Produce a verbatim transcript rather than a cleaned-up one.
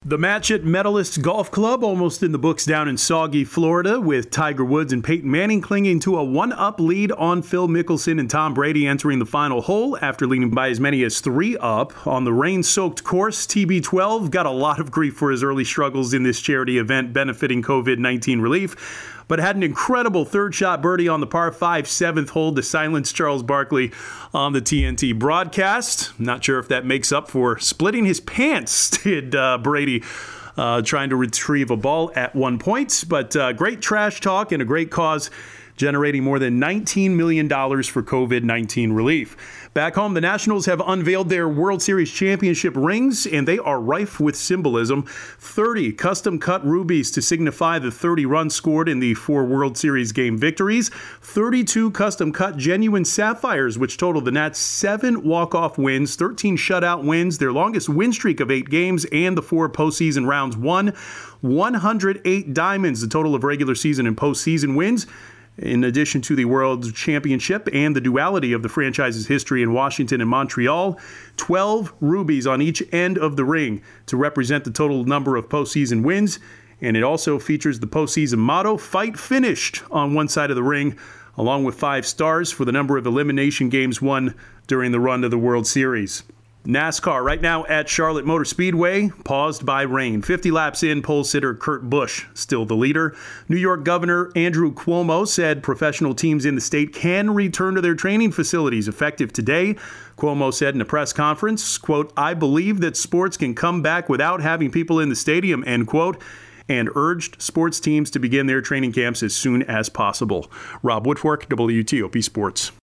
The match at Medalist Golf Club almost in the books down in Saugy, Florida, with Tiger Woods and Peyton Manning clinging to a one-up lead on Phil Mickelson and Tom Brady entering the final hole after leading by as many as three up. On the rain-soaked course, T B twelve got a lot of grief for his early struggles in this charity event benefiting covid nineteen relief, but had an incredible third-shot birdie on the par five seventh hole to silence Charles Barkley on the T N T broadcast. Not sure if that makes up for splitting his pants, did uh, Brady, uh, trying to retrieve a ball at one point. But uh, great trash talk and a great cause, generating more than nineteen million dollars for covid nineteen relief. Back home, the Nationals have unveiled their World Series championship rings, and they are rife with symbolism. thirty custom-cut rubies to signify the thirty runs scored in the four World Series game victories. thirty-two custom-cut genuine sapphires, which total the Nats seven walk-off wins, thirteen shutout wins, their longest win streak of eight games, and the four postseason rounds won. one hundred eight diamonds, the total of regular season and postseason wins, in addition to the World Championship and the duality of the franchise's history in Washington and Montreal. twelve rubies on each end of the ring to represent the total number of postseason wins. And it also features the postseason motto, "Fight Finished," on one side of the ring, along with five stars for the number of elimination games won during the run of the World Series. NASCAR right now at Charlotte Motor Speedway, paused by rain. fifty laps in, pole sitter Kurt Busch still the leader. New York Governor Andrew Cuomo said professional teams in the state can return to their training facilities effective today. Cuomo said in a press conference, quote, "I believe that sports can come back without having people in the stadium," end quote, and urged sports teams to begin their training camps as soon as possible. Rob Woodfork, W T O P Sports.